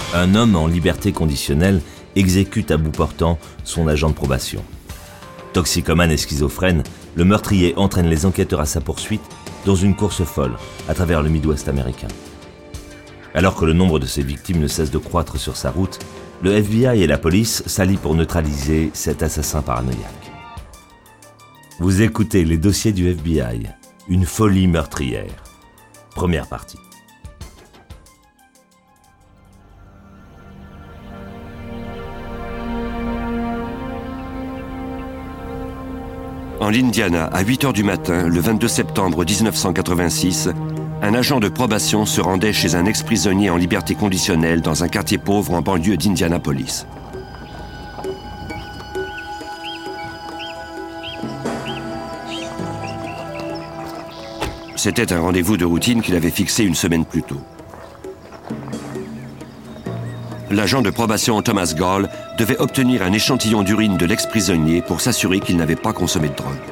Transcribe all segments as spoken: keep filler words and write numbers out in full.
Un homme en liberté conditionnelle exécute à bout portant son agent de probation. Toxicomane et schizophrène, le meurtrier entraîne les enquêteurs à sa poursuite dans une course folle à travers le Midwest américain. Alors que le nombre de ses victimes ne cesse de croître sur sa route, le F B I et la police s'allient pour neutraliser cet assassin paranoïaque. Vous écoutez les dossiers du F B I, une folie meurtrière. Première partie. En l'Indiana, à huit heures du matin, le vingt-deux septembre mille neuf cent quatre-vingt-six, un agent de probation se rendait chez un ex-prisonnier en liberté conditionnelle dans un quartier pauvre en banlieue d'Indianapolis. C'était un rendez-vous de routine qu'il avait fixé une semaine plus tôt. L'agent de probation Thomas Gall devait obtenir un échantillon d'urine de l'ex-prisonnier pour s'assurer qu'il n'avait pas consommé de drogue.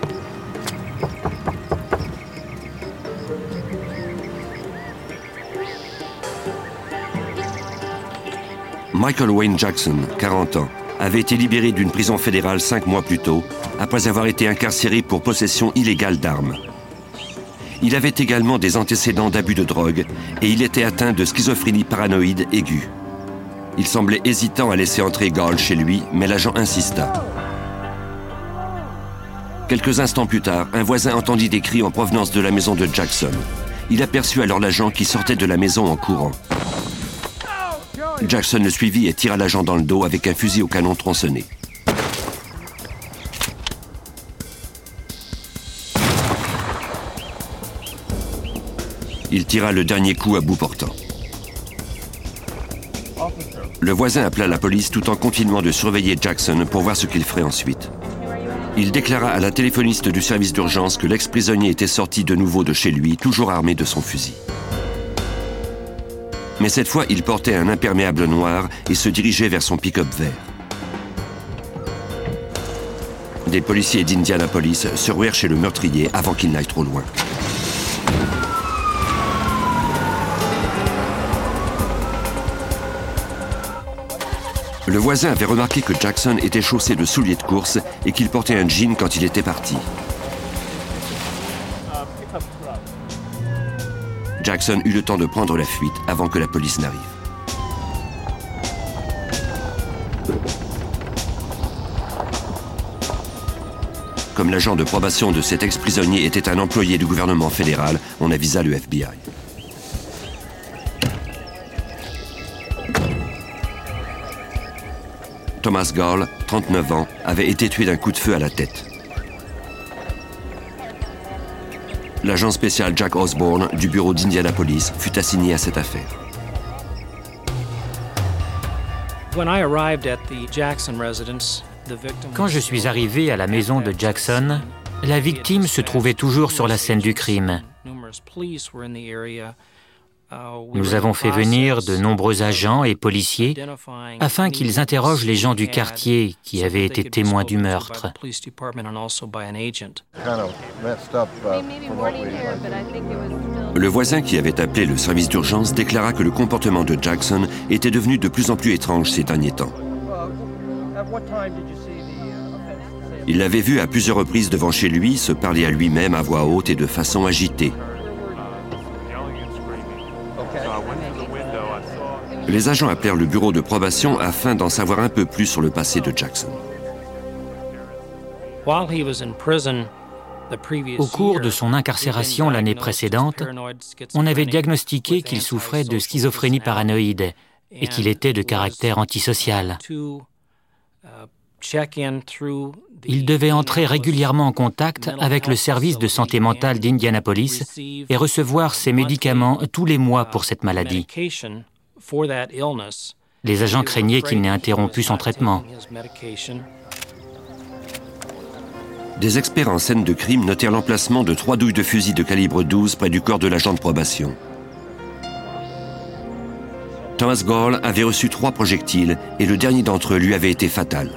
Michael Wayne Jackson, quarante ans, avait été libéré d'une prison fédérale cinq mois plus tôt, après avoir été incarcéré pour possession illégale d'armes. Il avait également des antécédents d'abus de drogue et il était atteint de schizophrénie paranoïde aiguë. Il semblait hésitant à laisser entrer Gall chez lui, mais l'agent insista. Quelques instants plus tard, un voisin entendit des cris en provenance de la maison de Jackson. Il aperçut alors l'agent qui sortait de la maison en courant. Jackson le suivit et tira l'agent dans le dos avec un fusil au canon tronçonné. Il tira le dernier coup à bout portant. Le voisin appela la police tout en continuant de surveiller Jackson pour voir ce qu'il ferait ensuite. Il déclara à la téléphoniste du service d'urgence que l'ex-prisonnier était sorti de nouveau de chez lui, toujours armé de son fusil. Mais cette fois, il portait un imperméable noir et se dirigeait vers son pick-up vert. Des policiers d'Indianapolis se ruèrent chez le meurtrier avant qu'il n'aille trop loin. Le voisin avait remarqué que Jackson était chaussé de souliers de course et qu'il portait un jean quand il était parti. Jackson eut le temps de prendre la fuite avant que la police n'arrive. Comme l'agent de probation de cet ex-prisonnier était un employé du gouvernement fédéral, on avisa le F B I. Thomas Gall, trente-neuf ans, avait été tué d'un coup de feu à la tête. L'agent spécial Jack Osborne du bureau d'Indianapolis fut assigné à cette affaire. Quand je suis arrivé à la maison de Jackson, la victime se trouvait toujours sur la scène du crime. Nous avons fait venir de nombreux agents et policiers afin qu'ils interrogent les gens du quartier qui avaient été témoins du meurtre. Le voisin qui avait appelé le service d'urgence déclara que le comportement de Jackson était devenu de plus en plus étrange ces derniers temps. Il l'avait vu à plusieurs reprises devant chez lui se parler à lui-même à voix haute et de façon agitée. Les agents appelèrent le bureau de probation afin d'en savoir un peu plus sur le passé de Jackson. Au cours de son incarcération l'année précédente, on avait diagnostiqué qu'il souffrait de schizophrénie paranoïde et qu'il était de caractère antisocial. Il devait entrer régulièrement en contact avec le service de santé mentale d'Indianapolis et recevoir ses médicaments tous les mois pour cette maladie. Les agents craignaient qu'il n'ait interrompu son traitement. Des experts en scène de crime notèrent l'emplacement de trois douilles de fusil de calibre douze près du corps de l'agent de probation. Thomas Gall avait reçu trois projectiles et le dernier d'entre eux lui avait été fatal.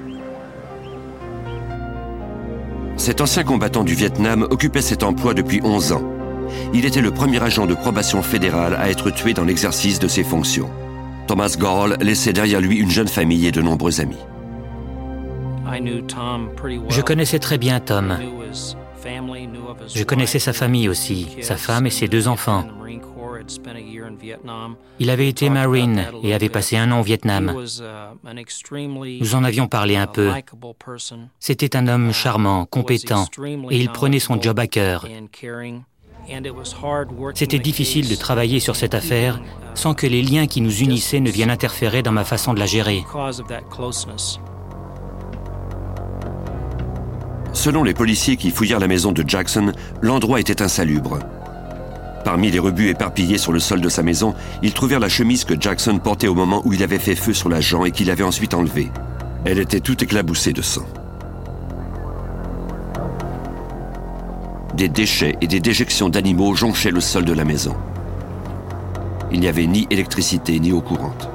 Cet ancien combattant du Vietnam occupait cet emploi depuis onze ans. Il était le premier agent de probation fédérale à être tué dans l'exercice de ses fonctions. Thomas Gall laissait derrière lui une jeune famille et de nombreux amis. Je connaissais très bien Tom. Je connaissais sa famille aussi, sa femme et ses deux enfants. Il avait été Marine et avait passé un an au Vietnam. Nous en avions parlé un peu. C'était un homme charmant, compétent, et il prenait son job à cœur. C'était difficile de travailler sur cette affaire sans que les liens qui nous unissaient ne viennent interférer dans ma façon de la gérer. Selon les policiers qui fouillèrent la maison de Jackson, l'endroit était insalubre. Parmi les rebuts éparpillés sur le sol de sa maison, ils trouvèrent la chemise que Jackson portait au moment où il avait fait feu sur l'agent et qu'il avait ensuite enlevée. Elle était toute éclaboussée de sang. Des déchets et des déjections d'animaux jonchaient le sol de la maison. Il n'y avait ni électricité ni eau courante.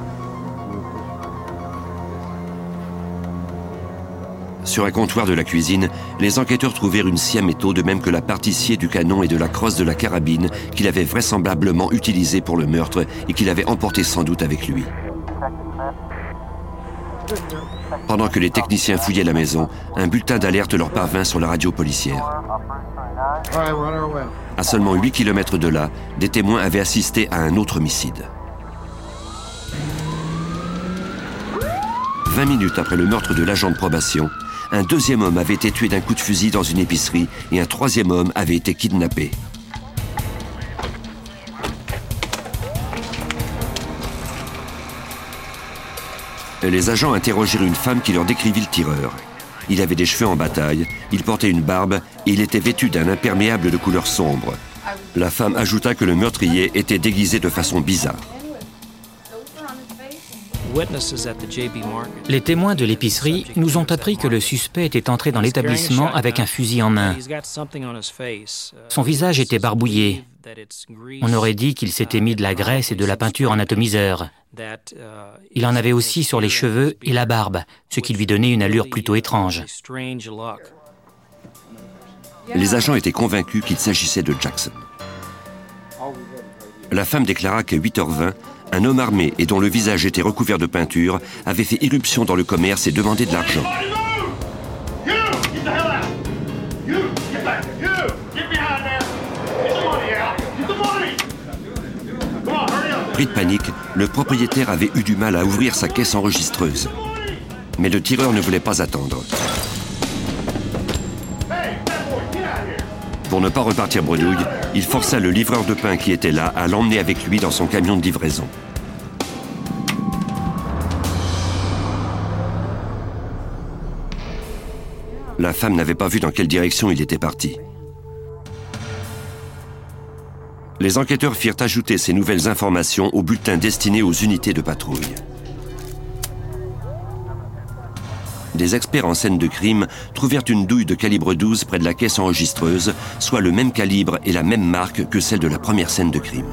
Sur un comptoir de la cuisine, les enquêteurs trouvèrent une scie à métaux, de même que la partie sciée du canon et de la crosse de la carabine qu'il avait vraisemblablement utilisée pour le meurtre et qu'il avait emporté sans doute avec lui. Pendant que les techniciens fouillaient la maison, un bulletin d'alerte leur parvint sur la radio policière. À seulement huit kilomètres de là, des témoins avaient assisté à un autre homicide. Vingt minutes après le meurtre de l'agent de probation, un deuxième homme avait été tué d'un coup de fusil dans une épicerie et un troisième homme avait été kidnappé. Les agents interrogèrent une femme qui leur décrivit le tireur. Il avait des cheveux en bataille, il portait une barbe et il était vêtu d'un imperméable de couleur sombre. La femme ajouta que le meurtrier était déguisé de façon bizarre. Les témoins de l'épicerie nous ont appris que le suspect était entré dans l'établissement avec un fusil en main. Son visage était barbouillé. On aurait dit qu'il s'était mis de la graisse et de la peinture en atomiseur. Il en avait aussi sur les cheveux et la barbe, ce qui lui donnait une allure plutôt étrange. Les agents étaient convaincus qu'il s'agissait de Jackson. La femme déclara qu'à huit heures vingt, un homme armé et dont le visage était recouvert de peinture avait fait irruption dans le commerce et demandé de l'argent. Pris de panique, le propriétaire avait eu du mal à ouvrir sa caisse enregistreuse. Mais le tireur ne voulait pas attendre. Pour ne pas repartir bredouille, il força le livreur de pain qui était là à l'emmener avec lui dans son camion de livraison. La femme n'avait pas vu dans quelle direction il était parti. Les enquêteurs firent ajouter ces nouvelles informations au bulletin destiné aux unités de patrouille. Des experts en scène de crime trouvèrent une douille de calibre douze près de la caisse enregistreuse, soit le même calibre et la même marque que celle de la première scène de crime.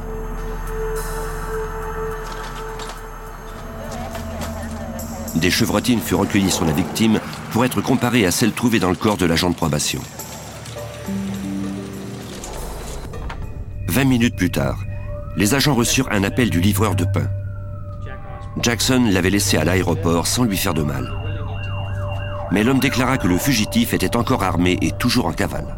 Des chevrotines furent recueillies sur la victime pour être comparées à celles trouvées dans le corps de l'agent de probation. Vingt minutes plus tard, les agents reçurent un appel du livreur de pain. Jackson l'avait laissé à l'aéroport sans lui faire de mal. Mais l'homme déclara que le fugitif était encore armé et toujours en cavale.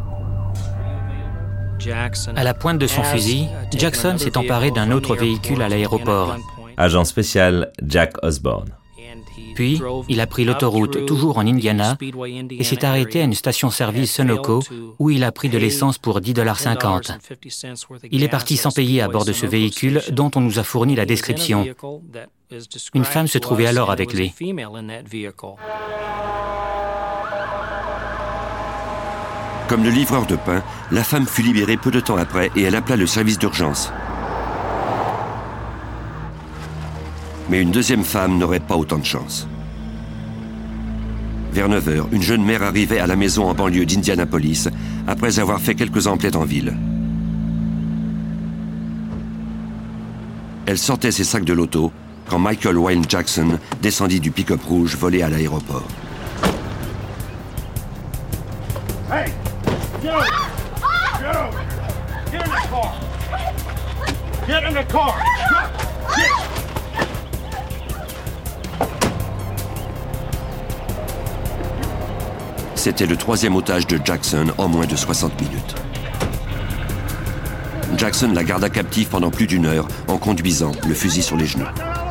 À la pointe de son fusil, Jackson s'est emparé d'un autre véhicule à l'aéroport. Agent spécial Jack Osborne. Puis, il a pris l'autoroute, toujours en Indiana, et s'est arrêté à une station-service Sunoco où il a pris de l'essence pour dix dollars cinquante. Il est parti sans payer à bord de ce véhicule dont on nous a fourni la description. Une femme se trouvait alors avec lui. Comme le livreur de pain, la femme fut libérée peu de temps après et elle appela le service d'urgence. Mais une deuxième femme n'aurait pas autant de chance. Vers neuf heures, une jeune mère arrivait à la maison en banlieue d'Indianapolis après avoir fait quelques emplettes en ville. Elle sortait ses sacs de l'auto quand Michael Wayne Jackson descendit du pick-up rouge volé à l'aéroport. Hey! Joe! Joe! Get in the car! Get in the car! Get! C'était le troisième otage de Jackson en moins de soixante minutes. Jackson la garda captive pendant plus d'une heure en conduisant, le fusil sur les genoux.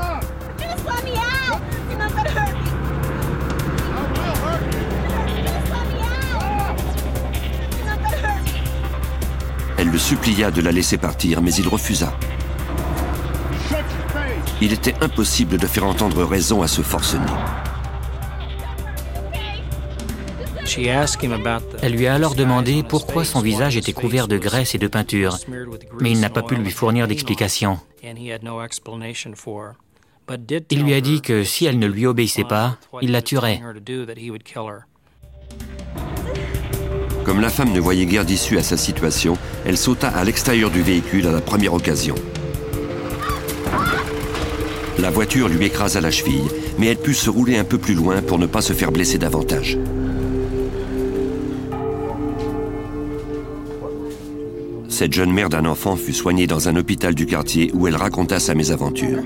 Elle le supplia de la laisser partir, mais il refusa. Il était impossible de faire entendre raison à ce forcené. Elle lui a alors demandé pourquoi son visage était couvert de graisse et de peinture, mais il n'a pas pu lui fournir d'explication. Il lui a dit que si elle ne lui obéissait pas, il la tuerait. Comme la femme ne voyait guère d'issue à sa situation, elle sauta à l'extérieur du véhicule à la première occasion. La voiture lui écrasa la cheville, mais elle put se rouler un peu plus loin pour ne pas se faire blesser davantage. Cette jeune mère d'un enfant fut soignée dans un hôpital du quartier où elle raconta sa mésaventure.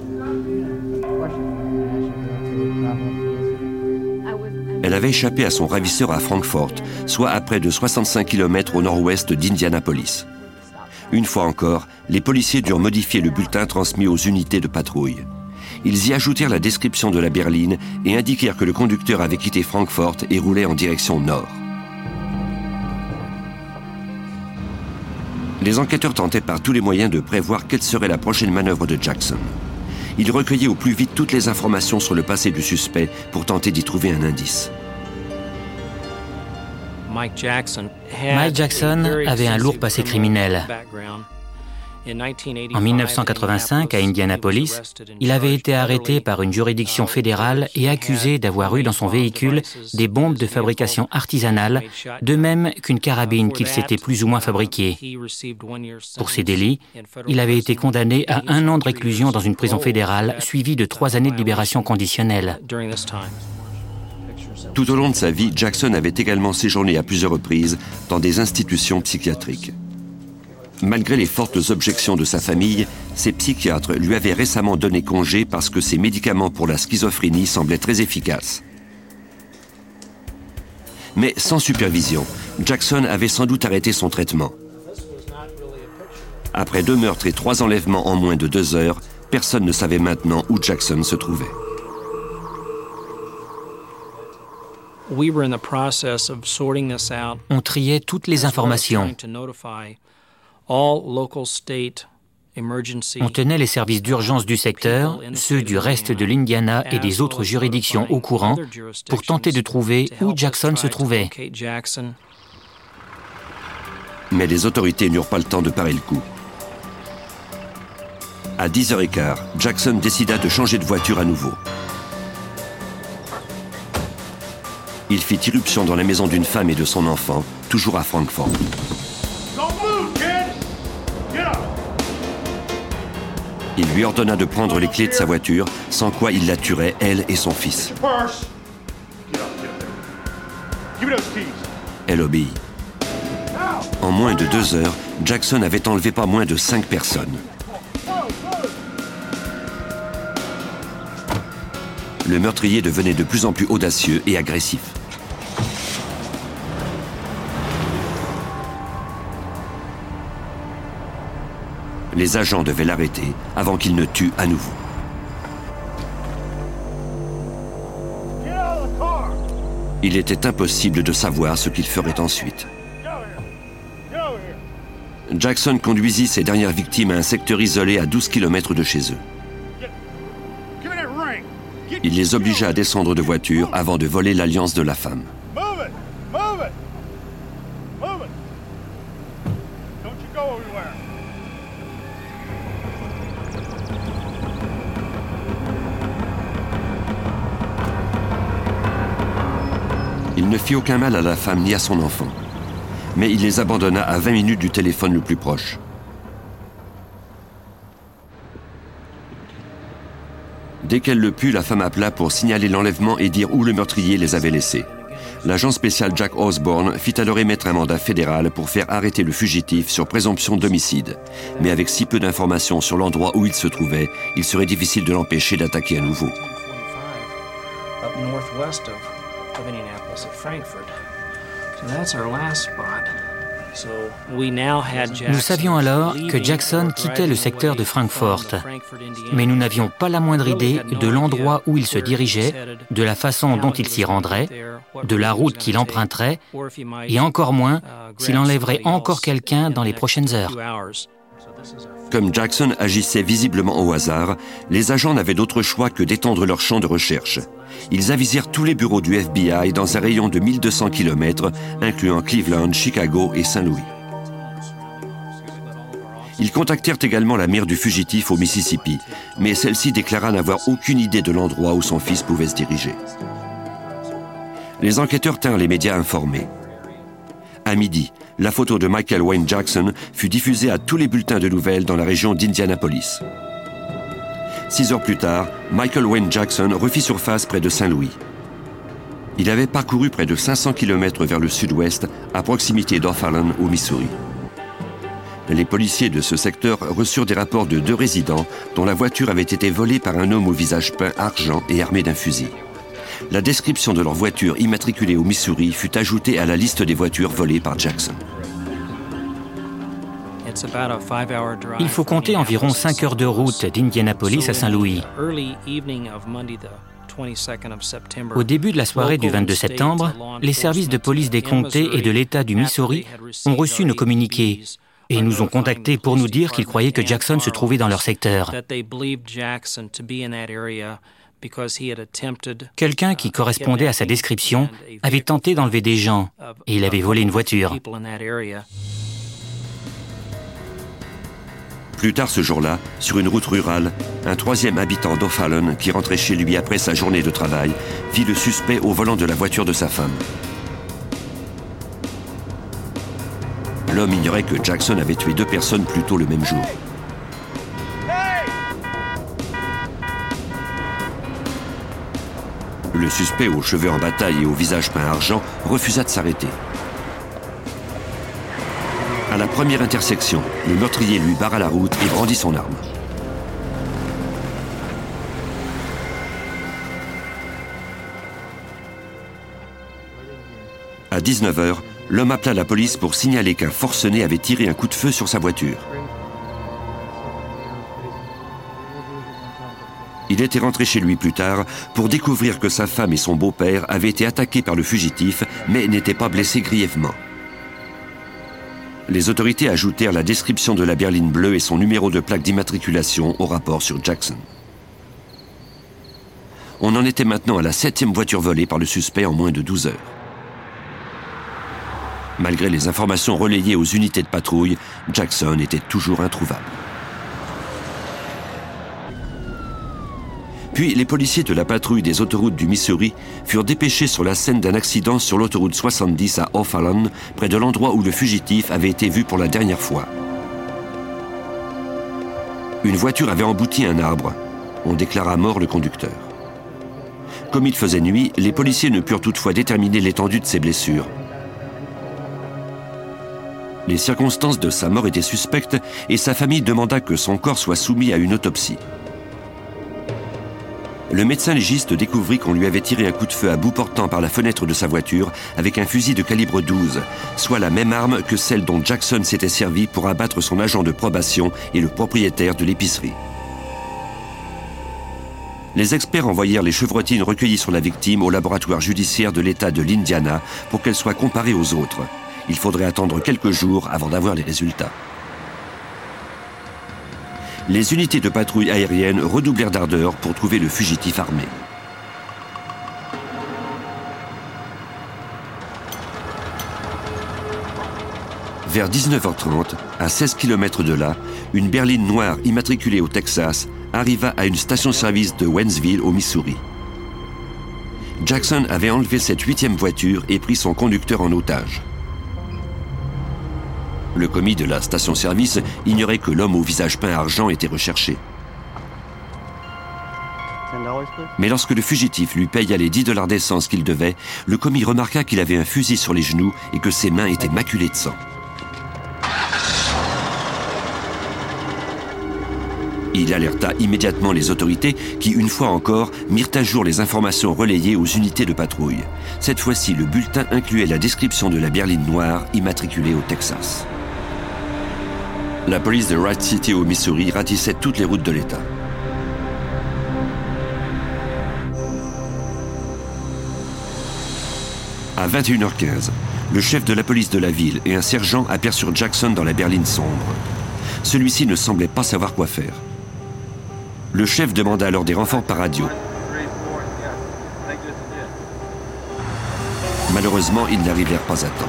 Elle avait échappé à son ravisseur à Frankfort, soit à près de soixante-cinq kilomètres au nord-ouest d'Indianapolis. Une fois encore, les policiers durent modifier le bulletin transmis aux unités de patrouille. Ils y ajoutèrent la description de la berline et indiquèrent que le conducteur avait quitté Frankfort et roulait en direction nord. Les enquêteurs tentaient par tous les moyens de prévoir quelle serait la prochaine manœuvre de Jackson. Ils recueillaient au plus vite toutes les informations sur le passé du suspect pour tenter d'y trouver un indice. Mike Jackson avait un lourd passé criminel. En mille neuf cent quatre-vingt-cinq, à Indianapolis, il avait été arrêté par une juridiction fédérale et accusé d'avoir eu dans son véhicule des bombes de fabrication artisanale, de même qu'une carabine qu'il s'était plus ou moins fabriquée. Pour ces délits, il avait été condamné à un an de réclusion dans une prison fédérale, suivi de trois années de libération conditionnelle. Tout au long de sa vie, Jackson avait également séjourné à plusieurs reprises dans des institutions psychiatriques. Malgré les fortes objections de sa famille, ses psychiatres lui avaient récemment donné congé parce que ses médicaments pour la schizophrénie semblaient très efficaces. Mais sans supervision, Jackson avait sans doute arrêté son traitement. Après deux meurtres et trois enlèvements en moins de deux heures, personne ne savait maintenant où Jackson se trouvait. On triait toutes les informations. On tenait les services d'urgence du secteur, ceux du reste de l'Indiana et des autres juridictions au courant pour tenter de trouver où Jackson se trouvait. Mais les autorités n'eurent pas le temps de parer le coup. À dix heures quinze, Jackson décida de changer de voiture à nouveau. Il fit irruption dans la maison d'une femme et de son enfant, toujours à Frankfort. Il lui ordonna de prendre les clés de sa voiture, sans quoi il la tuerait, elle et son fils. Elle obéit. En moins de deux heures, Jackson avait enlevé pas moins de cinq personnes. Le meurtrier devenait de plus en plus audacieux et agressif. Les agents devaient l'arrêter avant qu'il ne tue à nouveau. Il était impossible de savoir ce qu'il ferait ensuite. Jackson conduisit ses dernières victimes à un secteur isolé à douze kilomètres de chez eux. Il les obligea à descendre de voiture avant de voler l'alliance de la femme. Il ne fit aucun mal à la femme ni à son enfant. Mais il les abandonna à vingt minutes du téléphone le plus proche. Dès qu'elle le put, la femme appela pour signaler l'enlèvement et dire où le meurtrier les avait laissés. L'agent spécial Jack Osborne fit alors émettre un mandat fédéral pour faire arrêter le fugitif sur présomption d'homicide. Mais avec si peu d'informations sur l'endroit où il se trouvait, il serait difficile de l'empêcher d'attaquer à nouveau. of Indianapolis at Frankfurt. So that's our last spot. So we now had Jackson. Nous savions alors que Jackson quittait le secteur de Frankfurt, mais nous n'avions pas la moindre idée de l'endroit où il se dirigeait, de la façon dont il s'y rendrait, de la route qu'il emprunterait, et encore moins s'il enlèverait encore quelqu'un dans les prochaines heures. Comme Jackson agissait visiblement au hasard, les agents n'avaient d'autre choix que d'étendre leur champ de recherche. Ils avisèrent tous les bureaux du F B I dans un rayon de mille deux cents kilomètres, incluant Cleveland, Chicago et Saint-Louis. Ils contactèrent également la mère du fugitif au Mississippi, mais celle-ci déclara n'avoir aucune idée de l'endroit où son fils pouvait se diriger. Les enquêteurs tinrent les médias informés. À midi, la photo de Michael Wayne Jackson fut diffusée à tous les bulletins de nouvelles dans la région d'Indianapolis. Six heures plus tard, Michael Wayne Jackson refit surface près de Saint-Louis. Il avait parcouru près de cinq cents kilomètres vers le sud-ouest, à proximité d'O'Fallon, au Missouri. Les policiers de ce secteur reçurent des rapports de deux résidents dont la voiture avait été volée par un homme au visage peint argent et armé d'un fusil. La description de leur voiture immatriculée au Missouri fut ajoutée à la liste des voitures volées par Jackson. Il faut compter environ cinq heures de route d'Indianapolis à Saint-Louis. Au début de la soirée du vingt-deux septembre, les services de police des comtés et de l'État du Missouri ont reçu nos communiqués et nous ont contactés pour nous dire qu'ils croyaient que Jackson se trouvait dans leur secteur. Quelqu'un qui correspondait à sa description avait tenté d'enlever des gens et il avait volé une voiture. Plus tard ce jour-là, sur une route rurale, un troisième habitant d'O'Fallon qui rentrait chez lui après sa journée de travail vit le suspect au volant de la voiture de sa femme. L'homme ignorait que Jackson avait tué deux personnes plus tôt le même jour. Le suspect, aux cheveux en bataille et au visage peint argent, refusa de s'arrêter. À la première intersection, le meurtrier lui barra la route et brandit son arme. À dix-neuf heures, l'homme appela la police pour signaler qu'un forcené avait tiré un coup de feu sur sa voiture. Il était rentré chez lui plus tard pour découvrir que sa femme et son beau-père avaient été attaqués par le fugitif, mais n'étaient pas blessés grièvement. Les autorités ajoutèrent la description de la berline bleue et son numéro de plaque d'immatriculation au rapport sur Jackson. On en était maintenant à la septième voiture volée par le suspect en moins de douze heures. Malgré les informations relayées aux unités de patrouille, Jackson était toujours introuvable. Puis les policiers de la patrouille des autoroutes du Missouri furent dépêchés sur la scène d'un accident sur l'autoroute soixante-dix à O'Fallon, près de l'endroit où le fugitif avait été vu pour la dernière fois. Une voiture avait embouti un arbre. On déclara mort le conducteur. Comme il faisait nuit, les policiers ne purent toutefois déterminer l'étendue de ses blessures. Les circonstances de sa mort étaient suspectes et sa famille demanda que son corps soit soumis à une autopsie. Le médecin légiste découvrit qu'on lui avait tiré un coup de feu à bout portant par la fenêtre de sa voiture avec un fusil de calibre douze, soit la même arme que celle dont Jackson s'était servi pour abattre son agent de probation et le propriétaire de l'épicerie. Les experts envoyèrent les chevrotines recueillies sur la victime au laboratoire judiciaire de l'État de l'Indiana pour qu'elles soient comparées aux autres. Il faudrait attendre quelques jours avant d'avoir les résultats. Les unités de patrouille aérienne redoublèrent d'ardeur pour trouver le fugitif armé. Vers dix-neuf heures trente, à seize kilomètres de là, une berline noire immatriculée au Texas arriva à une station-service de Waynesville au Missouri. Jackson avait enlevé cette huitième voiture et pris son conducteur en otage. Le commis de la station-service ignorait que l'homme au visage peint argent était recherché. Mais lorsque le fugitif lui paya les dix dollars d'essence qu'il devait, le commis remarqua qu'il avait un fusil sur les genoux et que ses mains étaient maculées de sang. Il alerta immédiatement les autorités qui, une fois encore, mirent à jour les informations relayées aux unités de patrouille. Cette fois-ci, le bulletin incluait la description de la berline noire immatriculée au Texas. La police de Wright City au Missouri ratissait toutes les routes de l'État. À vingt et une heures quinze, le chef de la police de la ville et un sergent aperçurent Jackson dans la berline sombre. Celui-ci ne semblait pas savoir quoi faire. Le chef demanda alors des renforts par radio. Malheureusement, ils n'arrivèrent pas à temps.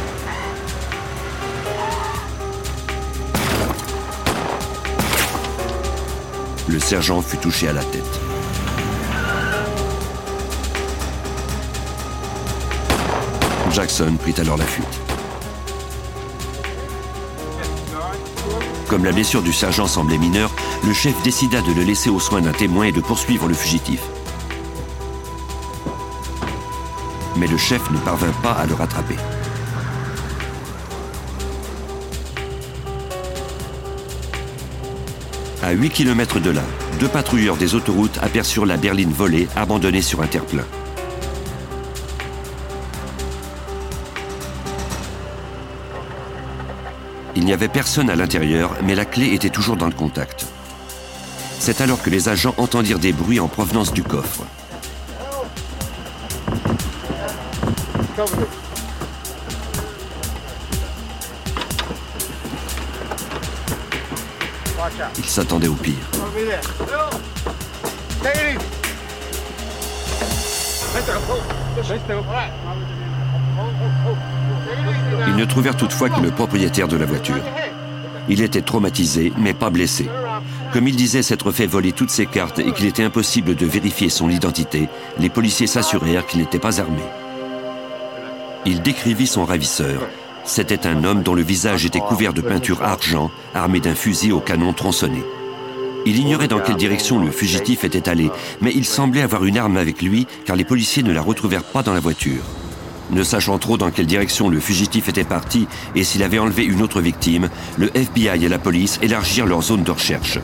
Le sergent fut touché à la tête. Jackson prit alors la fuite. Comme la blessure du sergent semblait mineure, le chef décida de le laisser aux soins d'un témoin et de poursuivre le fugitif. Mais le chef ne parvint pas à le rattraper. À huit kilomètres de là, deux patrouilleurs des autoroutes aperçurent la berline volée abandonnée sur un terre-plein. Il n'y avait personne à l'intérieur, mais la clé était toujours dans le contact. C'est alors que les agents entendirent des bruits en provenance du coffre. Ils s'attendaient au pire. Ils ne trouvèrent toutefois que le propriétaire de la voiture. Il était traumatisé, mais pas blessé. Comme il disait s'être fait voler toutes ses cartes et qu'il était impossible de vérifier son identité, les policiers s'assurèrent qu'il n'était pas armé. Il décrivit son ravisseur. C'était un homme dont le visage était couvert de peinture argent, armé d'un fusil au canon tronçonné. Il ignorait dans quelle direction le fugitif était allé, mais il semblait avoir une arme avec lui car les policiers ne la retrouvèrent pas dans la voiture. Ne sachant trop dans quelle direction le fugitif était parti et s'il avait enlevé une autre victime, le F B I et la police élargirent leur zone de recherche.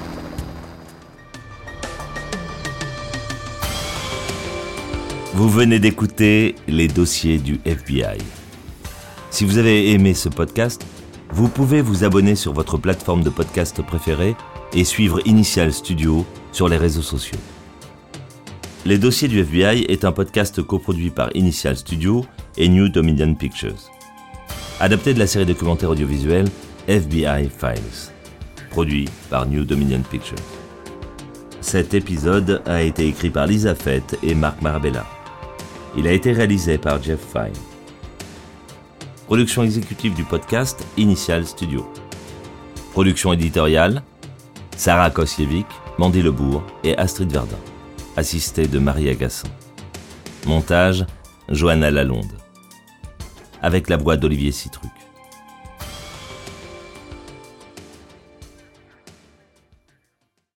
Vous venez d'écouter les dossiers du F B I. Si vous avez aimé ce podcast, vous pouvez vous abonner sur votre plateforme de podcast préférée et suivre Initial Studio sur les réseaux sociaux. Les dossiers du F B I est un podcast coproduit par Initial Studio et New Dominion Pictures. Adapté de la série documentaire audiovisuelle F B I Files, produit par New Dominion Pictures. Cet épisode a été écrit par Lisa Fett et Marc Marabella. Il a été réalisé par Jeff Fine. Production exécutive du podcast Initial Studio. Production éditoriale Sarah Kosievic, Mandy Lebourg et Astrid Verdun. Assistée de Marie Agassan. Montage Johanna Lalonde. Avec la voix d'Olivier Citruc.